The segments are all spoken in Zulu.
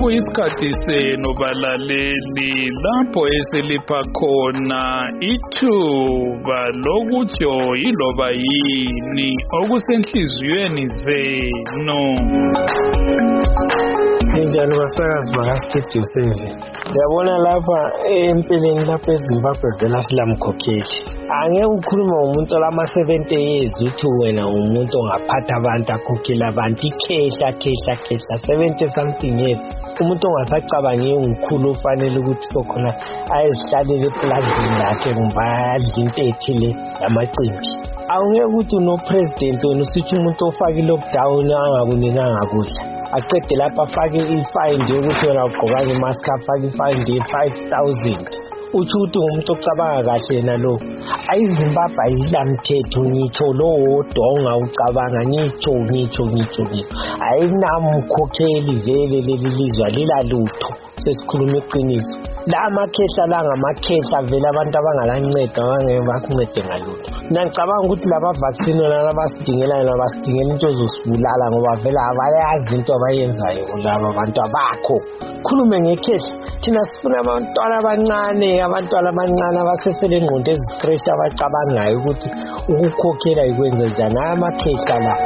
Sekuyisikhathi senu balaleli lapho esilipha khona ithuba lokutsho iloba yini okusenhliziyweni zenu. Njani basakazi bakastudio Sevi. Ngiyabona lapha empilweni lapha eZimbabwe vela silamkhokheli. Angeke ukhuluma umuntu olama 70 years uthi wena umuntu ongaphatha abantu akhokhela abantu ikhehla 70 something years. Umuntu ongasacabangi umkhulu ufanele ukuthi kokhona ayezihlalele eplazini lakhe ngibadla into ethile yamacimbi. Awungeke ukuthi no president wena usithi umuntu ofaka lockdown angakunikanga kudla. Aqede lapha afake ifine nje ukuthi wena ugqoka imask afake ifine nje 5000. Uthi umuntu ocabanga kahle nalo. AyiZimbabwe ayilamthetho ngitsho lo wodwa ucabanga ngitsho. Ayinamkhokheli vele leli lizwe lilalutho. Sesikhuluma iqiniso. La makhehla la ngamakhehla vele abantu abangalanceda ngeke basincede ngalutho. Ngicabanga ukuthi laba vaccine lana basidingela into ezosibulala ngoba vele abayazi into abayenzayo laba abantu abakho. Khulume ngekhehla thina sifuna abantwana abancane abasesele ingqondo ezifresh abacabangayo ukuthi ukukhokhela ikwenza njani amakhehla la.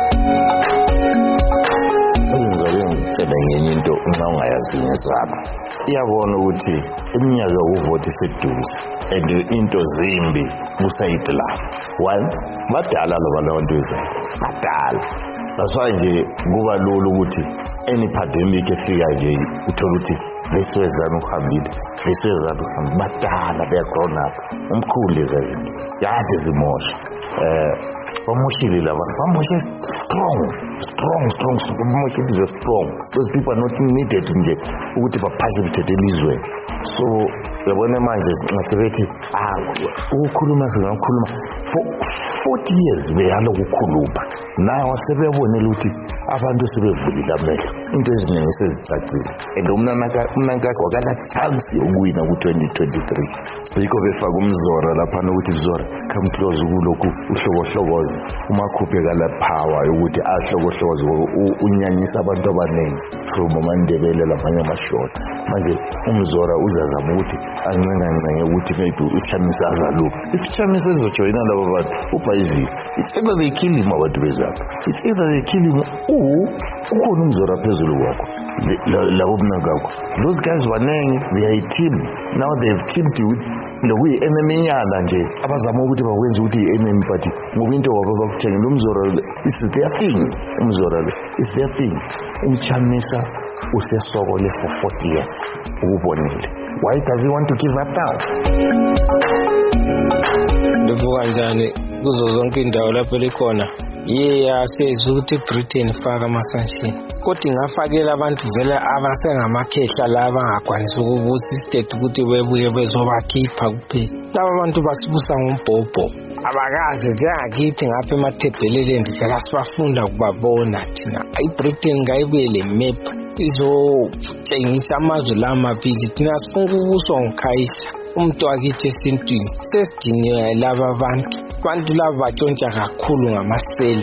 Ngenye into uma ungayazi ngezabo iyabona ukuthi iminyaka yokuvota iseduze and into zimbi kusayide lapho. One, badala labantu badala. That's why nje kuba lula ukuthi any pandemic efika nje uthola ukuthi lesizana ukuhambile badala, they are grown up. Umkhulu lezinto yathi zimosha bamoshile labantu bamoshe strong. Those people are not needed nje ukuthi baparticipate elizweni. So yabona manje ngisebethi ukukhuluma singakhuluma for 40 years beyalo ukukhuluma nawe sebebonela ukuthi abantu sebevulile amehlo into eziningi sezicacile and umnankakho wakala chance yokuwina ku-2023 yikho befaka umzora lapha nokuthi Mzora come close kulokhu uhlokohlokoza umakhuphe kala power yokuthi ahlokohlokoze unyanyisa abantu abaningi from amandebele labanye amashort. Manje umzora uzazama ukuthi ancengancenge ukuthi maybe uChamisa azaluphi. If Chamisa ezojoyina labo bantu ubhayizi it's either they kill him abantu bezapha, it's either they kill him ukhona umzora phezulu kwakho labo mnakakho. Those guys banenge they are a team now, they've teamed with lokuyi enemy nyana nje abazama ukuthi bakwenza ukuthi enemy party ngoba into wabo bakuthengela umzora is their thing. Umzora is their thing. Chamisa usesokole for 40 years ukubonile. Why does he want to give up now? Ndivuka njani kuzo zonke indawo lapho likhona sezwe ukuthi Britain faka amasanction kodwa ingafakela abantu vele abasengamakhehla laba angakwanisa ukubusa istate ukuthi bebuye bezobakhipha kuphela. Laba bantu basibusa ngombhobho abakazi njengakithi ngapha emathebheleleni vele sibafunda kubabona thina. iBritain ngayibuyele map izotshengisa amazwe lamabili thina sifuna ukubuswa ngoKhayisa umuntu wakithi esintwini. Sesidiniwe laba abantu laba batshontsha kakhulu ngamasela.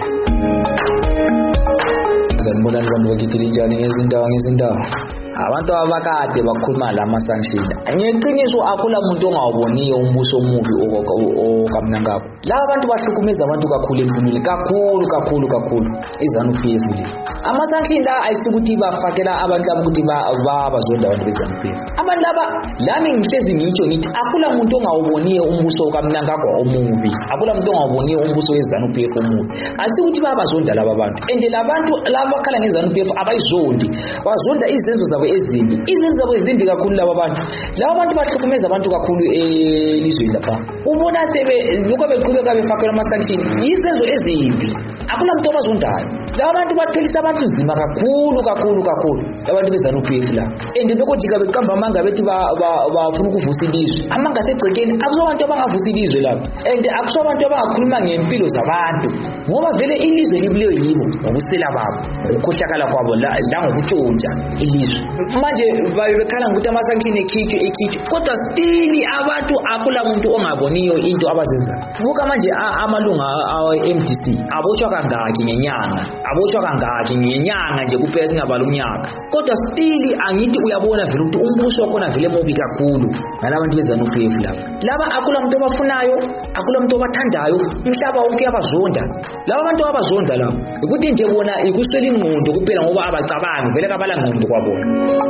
Sanibona bakithi linjani ngezindawo abantu abakade bakhuluma lama sanction. Ngeqiniso akula umuntu ongawuboniyo umbuso omubi okamnankabo. Laba abantu bahlukumeza abantu kakhulu empilweni kakhulu iZANU-PF le. Ama sanction la ayisikuthi bafakela abantu ukuthi bazonda abantu beZANU-PF. Abantu laba lami ngihlezi ngitsho ngithi akula umuntu ongawuboniyo umbuso okamnankabo omubi, akula umuntu ongawuboniyo umbuso weZANU-PF omubi. Asikuthi bazonda laba bantu and labantu laba bakhala ngeZANU-PF abayizondi, bazonda izenzo zabo ezimbi. Izenzo zabo ezimbi kakhulu laba bantu bahlukumeza abantu kakhulu elizweni lapha. Ubona lokho beqhubeka befakela ama sanction izenzo ezimbi. Akula umuntu obazondayo. Laba bantu baphelisa abantu zima kakhulu abantu beZANU-PF la. And bekojika beqamba amanga bethi bafuna ukuvusa ilizwe. Amanga segcekeni akusobantu abangavusa ilizwe lapha. And akusobantu abangakhuluma ngempilo zabantu ngoba vele ilizwe libuleyo yibo ngobusela babo ukukhohlakala kwabo la ngokutshontsha ilizwe. manje bekhala ukuthi ama-sanction ekhitshwe kodwa still abantu akula muntu ongaboniyo into abazenza. Buka manje amalunga awe-MDC abotshwa kangaki ngenyanga nje kuphela singabala umnyaka, kodwa still angithi uyabona vele ukuthi umbuso wakhona vele mobi kakhulu ngalabantu beZANU-PF laba akula muntu obafunayo, akula muntu obathandayo, umhlaba wonke uyabazonda. Laba bantu abazonda labo ukuthi nje bona ikuswela ingqondo kuphela ngoba abacabangi vele kabala ngqondo kwabona.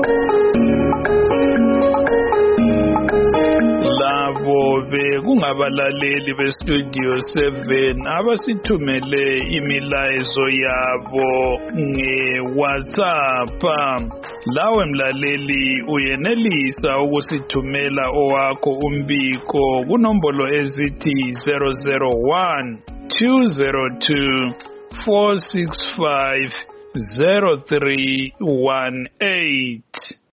Labo bekungabalaleli beStudio 7 abasithumele imilayezo yabo ngeWhatsApp. Lawe mlaleli uyenelisa ukusithumela owakho umbiko kunombolo ezithi 001 202 465 0318.